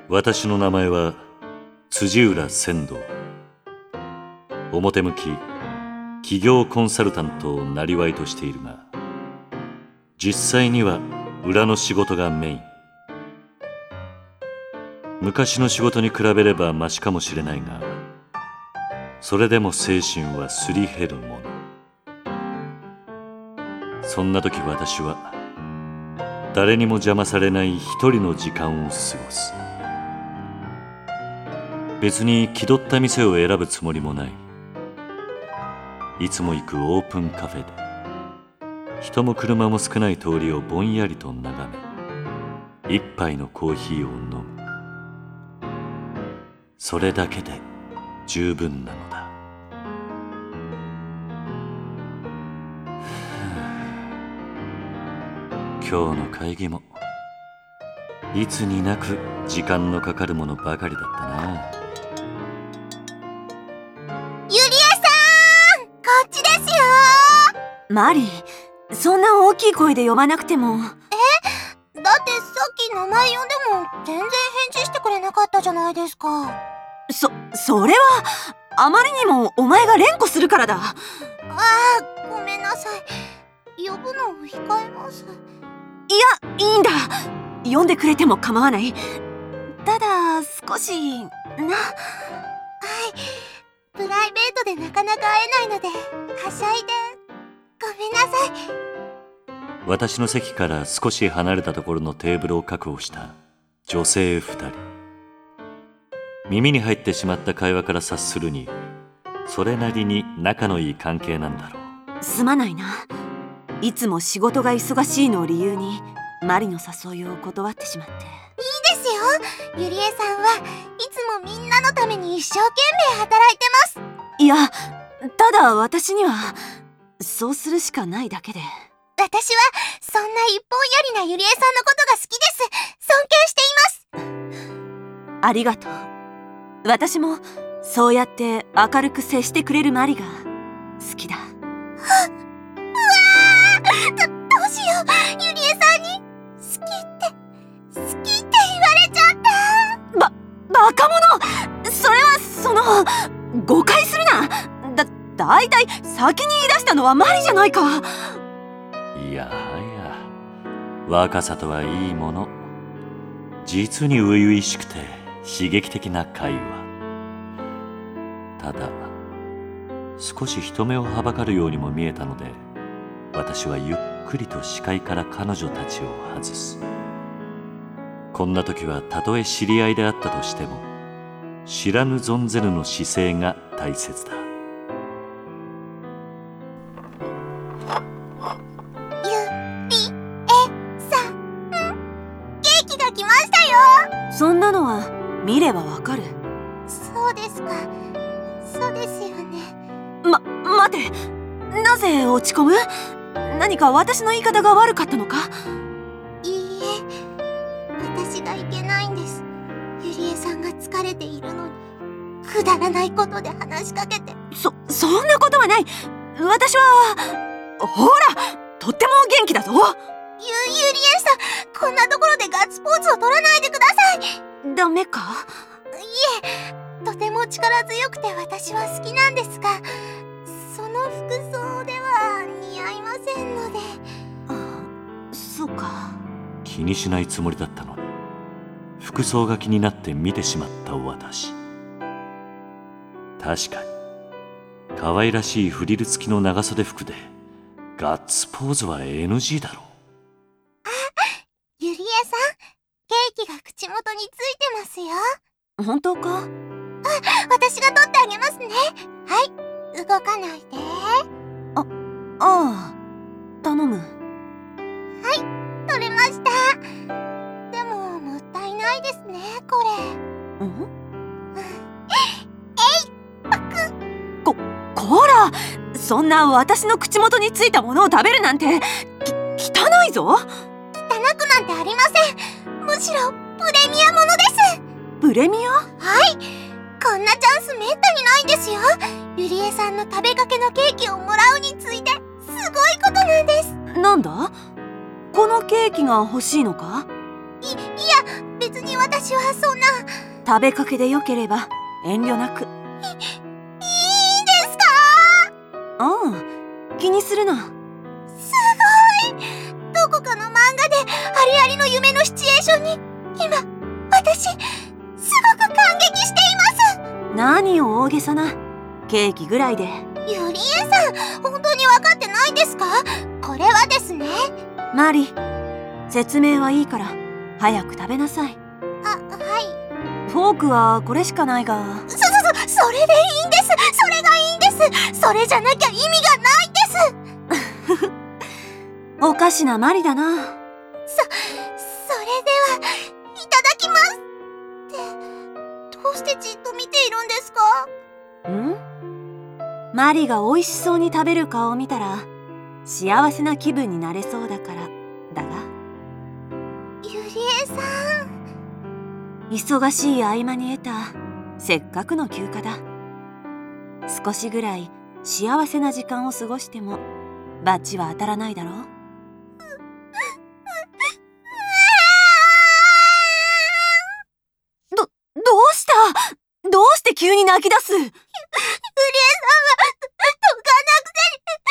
私の名前は辻浦仙道。表向き企業コンサルタントを生りとしているが、実際には裏の仕事がメイン。昔の仕事に比べればマシかもしれないが、それでも精神はすり減るもの。そんな時私は誰にも邪魔されない一人の時間を過ごす。別に気取った店を選ぶつもりもない。いつも行くオープンカフェで人も車も少ない通りをぼんやりと眺め、一杯のコーヒーを飲む。それだけで十分なのだ。今日の会議もいつになく時間のかかるものばかりだったな。 ゆりえさん、こっちですよ。 マリ、そんな大きい声で呼ばなくても。 だってさっき名前呼んでも全然返事してくれなかったじゃないですか。 それはあまりにもお前が連呼するからだ。 ごめんなさい。呼ぶのを控えます。 いや、いいんだ。呼んでくれても構わない。ただ少しはい、プライベートでなかなか会えないのではしゃいでごめんなさい。 私の席から少し離れたところのテーブルを確保した女性2人。耳に入ってしまった会話から察するに、それなりに仲のいい関係なんだろう。 すまないな。いつも仕事が忙しいのを理由にマリの誘いを断ってしまって。 いいですよ。ゆりえさんはいつもみんなのために一生懸命働いてます。 いや、ただ私にはそうするしかないだけで。 私はそんな一本やりなゆりえさんのことが好きです。尊敬しています。 ありがとう。私もそうやって明るく接してくれるマリが好きだ。 どうしよう。ゆりえさんに好きって言われちゃった。 バカ者。それは誤解するな。だいたい先に言い出したのはマリじゃないか。 いやはや、若さとはいいもの。実に初々しくて刺激的な会話。ただ少し人目をはばかるようにも見えたので、私はゆっくりと視界から彼女たちを外す。こんな時はたとえ知り合いであったとしても、知らぬ存ぜぬの姿勢が大切だ。 ゆりえさん、ケーキが来ましたよ。 そんなのは見ればわかる。 そうですか。そうですよね。 待て。なぜ落ち込む？何か私の言い方が悪かったのか？ いいえ、私がいけないんです。ゆりえさんが疲れているのにくだらないことで話しかけて。 そんなことはない。私はほら、とっても元気だぞ。 ゆりえさん、こんなところでガッツポーズを取らないでください。 ダメか？ いえ、とても力強くて私は好きなんですが、その服装では似合いませんので。 そうか。 気にしないつもりだったのに、服装が気になって見てしまった私。確かに可愛らしいフリル付きの長袖服でガッツポーズは NG だろう。 ゆりえさん、ケーキが口元についてますよ。 本当か？ 私が取ってあげますね。はい、動かないで。 頼む。 はい、取れました。でももったいないですね、これ。 こら、そんな私の口元についたものを食べるなんて汚いぞ。 汚くなんてありません。むしろプレミアものです。 プレミア？ はい、こんなチャンスめったにないんですよ。ゆりえさんの食べかけのケーキをもらうについてすごいことなんです。 なんだ？このケーキが欲しいのか？ いや、 別に私はそんな。 食べかけでよければ遠慮なく。 いいんですか？ うん、気にするな。 すごい。どこかの漫画でありありの夢のシチュエーションに今私すごく感激しています。 何を大げさな。ケーキぐらいで。 ゆりえさん、本当に分かってないんですか？これはですね。 マリ、説明はいいから早く食べなさい。 はい。 フォークはこれしかないが。 それでいいんです。それがいいんです。それじゃなきゃ意味がないです。 おかしなマリだな。 それではいただきますってどうしてじっと見ているんですか？ マリが美味しそうに食べる顔を見たら幸せな気分になれそうだからだが。 ゆりえさん、 忙しい合間に得たせっかくの休暇だ。少しぐらい幸せな時間を過ごしてもバチは当たらないだろう。どうした？どうして急に泣き出す？ ゆりえさんはどかなくて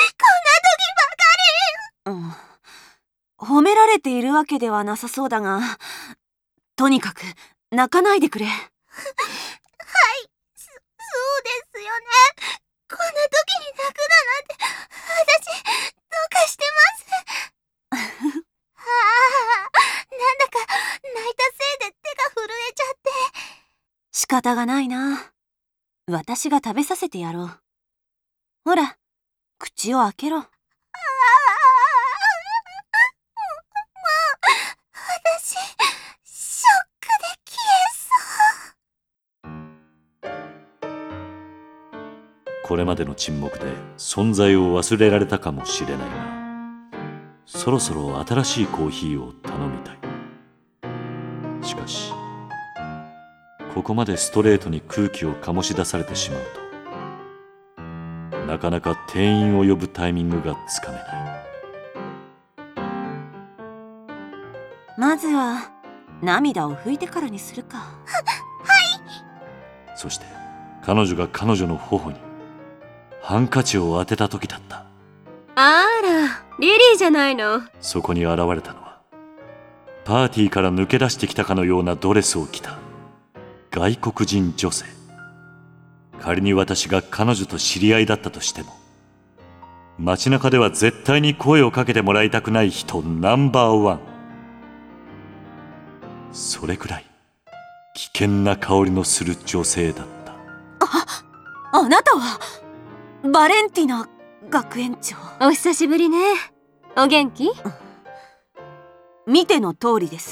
こんな時ばかり。褒められているわけではなさそうだが、とにかく泣かないでくれ。 はい、そうですよね。こんな時に泣くだなんて私どうかしてます。なんだか泣いたせいで手が震えちゃって。 仕方がないな。私が食べさせてやろう。ほら、口を開けろ。 もう私ショックで消えそう。 これまでの沈黙で存在を忘れられたかもしれないが、そろそろ新しいコーヒーを頼みたい。しかしここまでストレートに空気を醸し出されてしまうと、なかなか店員を呼ぶタイミングがつかめない。 まずは涙を拭いてからにするか。はい。 そして彼女が彼女の頬にハンカチを当てた時だった。 あら、リリーじゃないの。 そこに現れたのは、パーティーから抜け出してきたかのようなドレスを着た外国人女性。仮に私が彼女と知り合いだったとしても、街中では絶対に声をかけてもらいたくない人ナンバーワン。それくらい危険な香りのする女性だった。 あなたはバレンティナ学園長。 お久しぶりね。お元気？ 見ての通りです。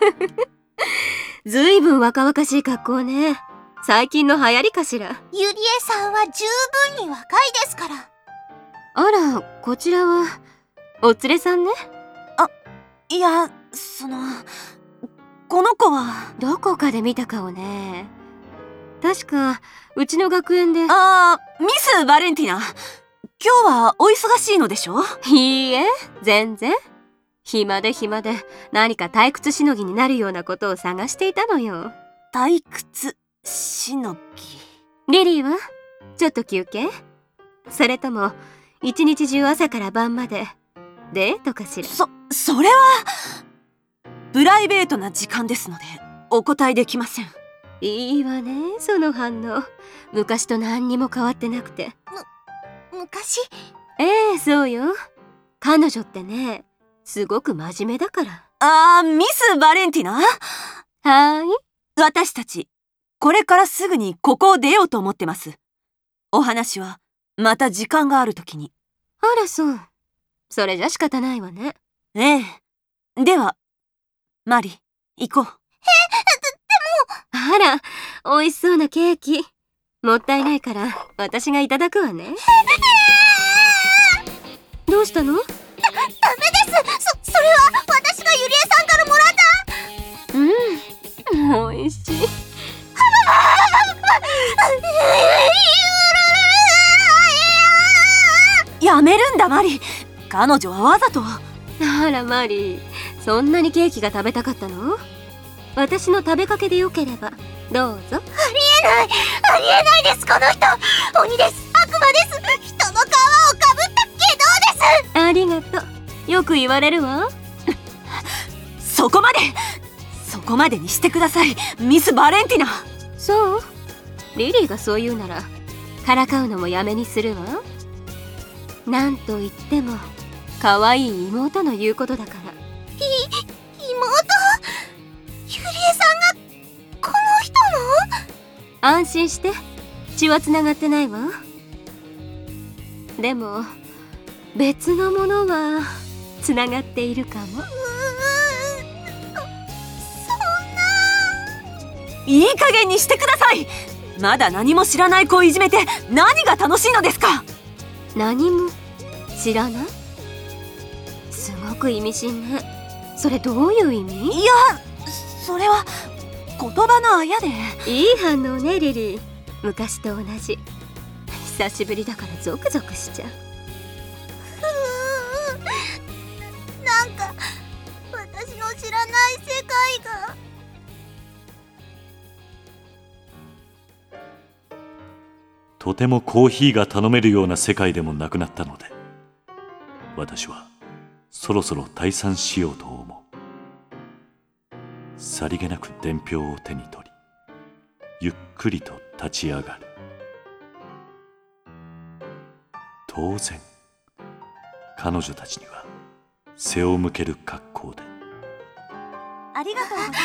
ずいぶん若々しい格好ね。最近の流行りかしら。 ゆりえさんは十分に若いですから。 あら、こちらはお連れさんね。 いや、この子は。 どこかで見た顔ね。確かうちの学園で。 ミス・バレンティナ、今日はお忙しいのでしょ？ いいえ、全然。暇で何か退屈しのぎになるようなことを探していたのよ。 退屈しのぎ。 リリーはちょっと休憩？それとも一日中朝から晩までデートかしら？ それはプライベートな時間ですのでお答えできません。 いいわね、その反応。昔と何にも変わってなくて。 昔？ そうよ。彼女ってね、すごく真面目だから。 ミス・バレンティナ？ はーい。 私たちこれからすぐにここを出ようと思ってます。お話はまた時間があるときに。 あら、そう。それじゃ仕方ないわね。 ええ。ではマリ、行こう。 あら、美味しそうなケーキ。もったいないから私がいただくわね。どうしたの？ ダメです。それは私がゆりえさんからもらった。 美味しい。 やめるんだマリ。彼女はわざと。 あらマリー、そんなにケーキが食べたかったの？ 私の食べかけでよければどうぞ。 ありえないです。この人鬼です。悪魔です。人の皮をかぶった外道です。 ありがとう。よく言われるわ。 そこまでにしてください、ミス・バレンティナ。 そう、リリーがそう言うならからかうのもやめにするわ。なんといっても可愛い妹の言うことだから。 妹？ユリエさんがこの人の？ 安心して、血はつながってないわ。でも別のものはつながっているかも。 いい加減にしてください。まだ何も知らない子をいじめて何が楽しいのですか？ 何も知らない？すごく意味深ね。それどういう意味？ いや、それは言葉のあやで。 いい反応ね、リリー。昔と同じ。久しぶりだからゾクゾクしちゃう。 なんか私の知らない世界が。 とてもコーヒーが頼めるような世界でもなくなったので、私はそろそろ退散しようと思う。さりげなく伝票を手に取り、ゆっくりと立ち上がる。当然彼女たちには背を向ける格好で。 ありがとうございます。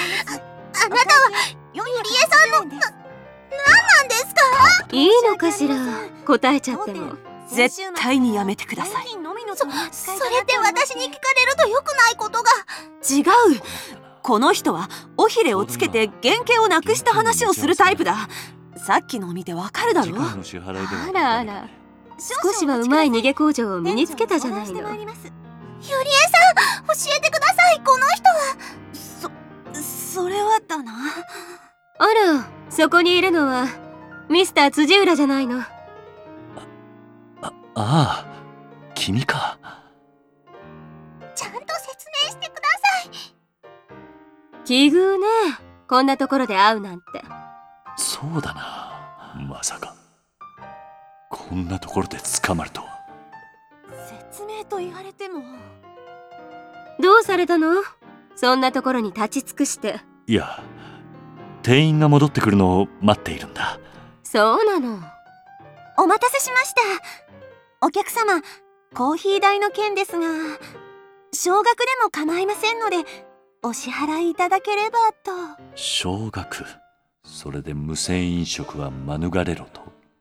あなたはユリエさんの何なんですか？ いいのかしら、答えちゃっても。 絶対にやめてください。 それって私に聞かれると良くないことが。 違う。この人は尾ひれをつけて原型をなくした話をするタイプだ。さっきのを見てわかるだろ。 あらあら、少しはうまい逃げ口上を身につけたじゃないの。 ユリエさん、教えてください。この人は。 それはだな。 あら、そこにいるのはミスター辻浦じゃないの。 ああ、君か。 ちゃんと説明してください。 奇遇ね、こんなところで会うなんて。 そうだな、まさかこんなところで捕まるとは。 説明と言われても。 どうされたの？そんなところに立ち尽くして。 いや、店員が戻ってくるのを待っているんだ。 そうなの。 お待たせしました。お客様、コーヒー代の件ですが、少額でも構いませんのでお支払いいただければと。 少額？それで無銭飲食は免れろと？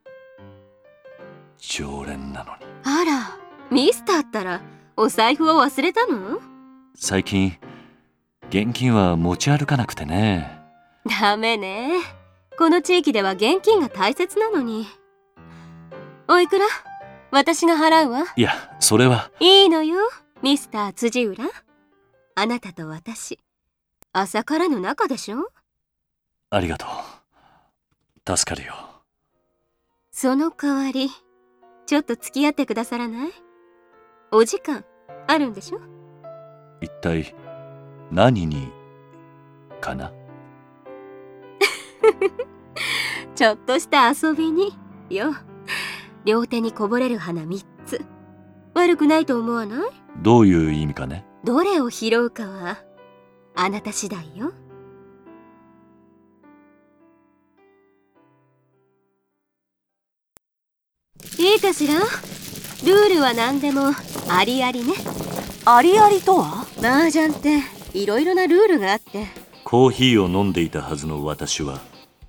常連なのに。 あら、ミスターったらお財布を忘れたの？ 最近現金は持ち歩かなくてね。 ダメね。この地域では現金が大切なのに。おいくら？私が払うわ。 いや、それは。 いいのよ、ミスター辻浦。あなたと私、朝からの仲でしょ？ ありがとう。助かるよ。 その代わり、ちょっと付き合ってくださらない？お時間あるんでしょ？ 一体何にかな？ ちょっとした遊びによ。両手にこぼれる花3つ。悪くないと思わない？ どういう意味かね？ どれを拾うかはあなた次第よ。いいかしら？ルールは何でもありありね。 ありありとは？ 麻雀っていろいろなルールがあって。 コーヒーを飲んでいたはずの私は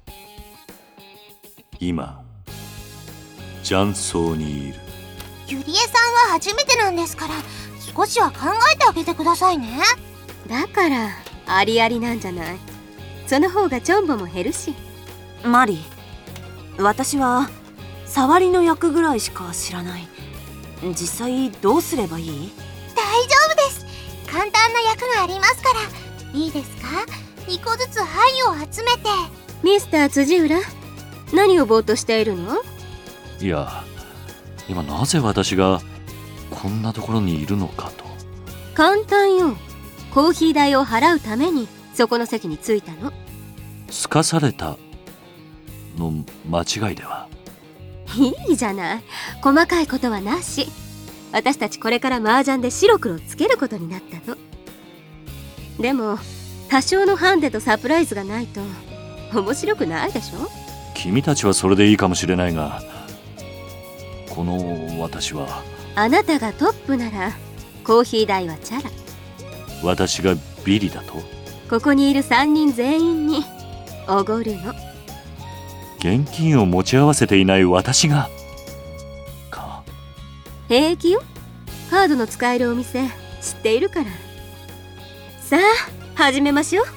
今雀荘にいる。 ユリエさんは初めてなんですから、少しは考えてあげてくださいね。 だからありありなんじゃない。その方がチョンボも減るし。 マリ、私は触りの役ぐらいしか知らない。実際どうすればいい？ 大丈夫です。簡単な役がありますから。いいですか？2個ずつ牌を集めて。 ミスター辻浦、何をぼーっとしているの？ いや、今なぜ私がこんなところにいるのかと。 簡単よ。コーヒー代を払うためにそこの席に着いたの。 すかされたの間違いでは。 いいじゃない、細かいことはなし。私たちこれから麻雀で白黒つけることになったの。でも多少のハンデとサプライズがないと面白くないでしょ。 君たちはそれでいいかもしれないが、この私は。 あなたがトップならコーヒー代はチャラ。 私がビリだと？ ここにいる3人全員におごるの。 現金を持ち合わせていない私がか。 平気よ、カードの使えるお店知っているから。さあ始めましょう。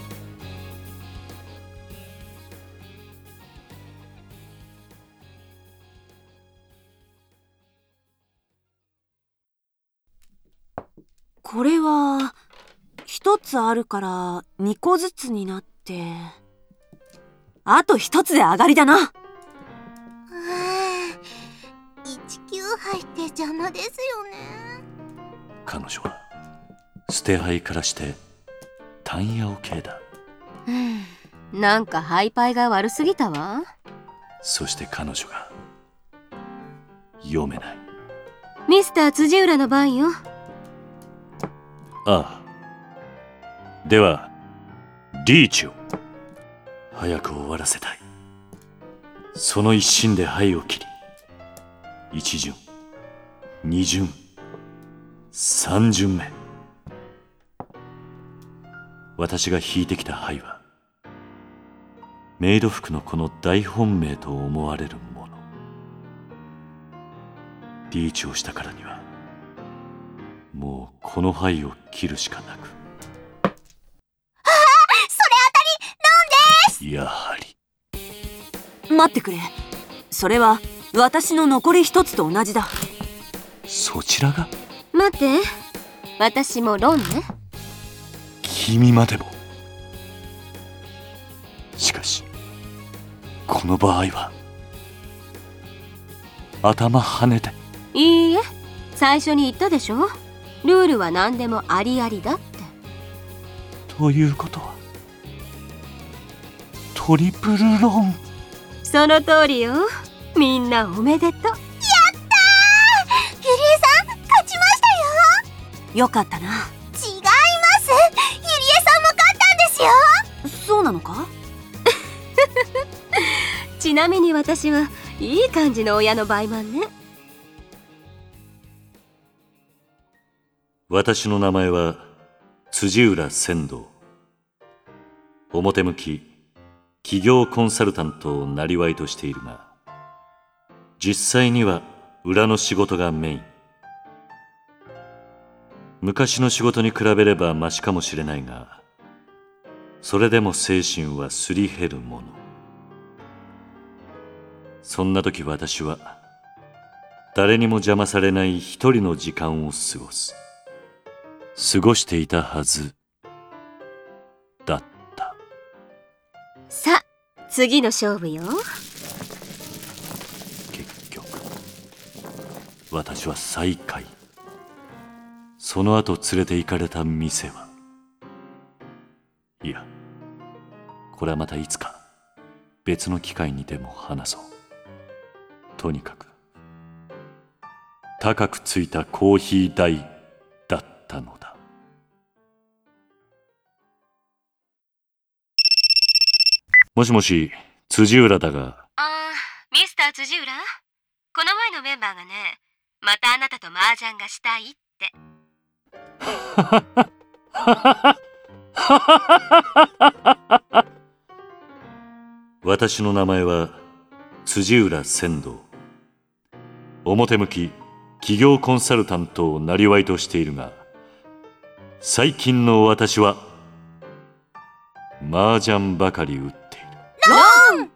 これは1つあるから2個ずつになって、あと1つで上がりだな。 19杯って邪魔ですよね。 彼女は捨て牌からして単ヤオ系だ。 なんかハイパイが悪すぎたわ。 そして彼女が読めない。 ミスター辻浦の番よ。 ああ、ではリーチを早く終わらせたい。その一心で牌を切り、1巡2巡3巡目、私が引いてきた牌はメイド服のこの大本命と思われるもの。リーチをしたからにはもうこの牌を切るしかなく。やはり。 待ってくれ、それは私の残り1つと同じだ。 そちらが？ 待って、私もロンね。 君までも。しかしこの場合は頭はねて。 いいえ、最初に言ったでしょ、ルールは何でもありありだって。 ということはトリプルロン。 その通りよ。みんなおめでとう。 やったー、ゆりえさん勝ちましたよ。 よかったな。 違います、ゆりえさんも勝ったんですよ。 そうなのか？ ちなみに私はいい感じの親のバイマンね。 私の名前は辻浦仙道。表向き企業コンサルタントを生業としているが、実際には裏の仕事がメイン。昔の仕事に比べればマシかもしれないが、それでも精神はすり減るもの。そんな時私は誰にも邪魔されない一人の時間を過ごしていたはずだった。 さあ次の勝負よ。 結局私は最下位。その後連れて行かれた店は、いや、これはまたいつか別の機会にでも話そう。とにかく高くついたコーヒー代だったのだ。もしもし、辻浦だが。 ミスター辻浦、この前のメンバーがね、またあなたと麻雀がしたいって。 私の名前は辻浦仙道。表向き企業コンサルタントを生業としているが、最近の私は麻雀ばかり打っている。 ロン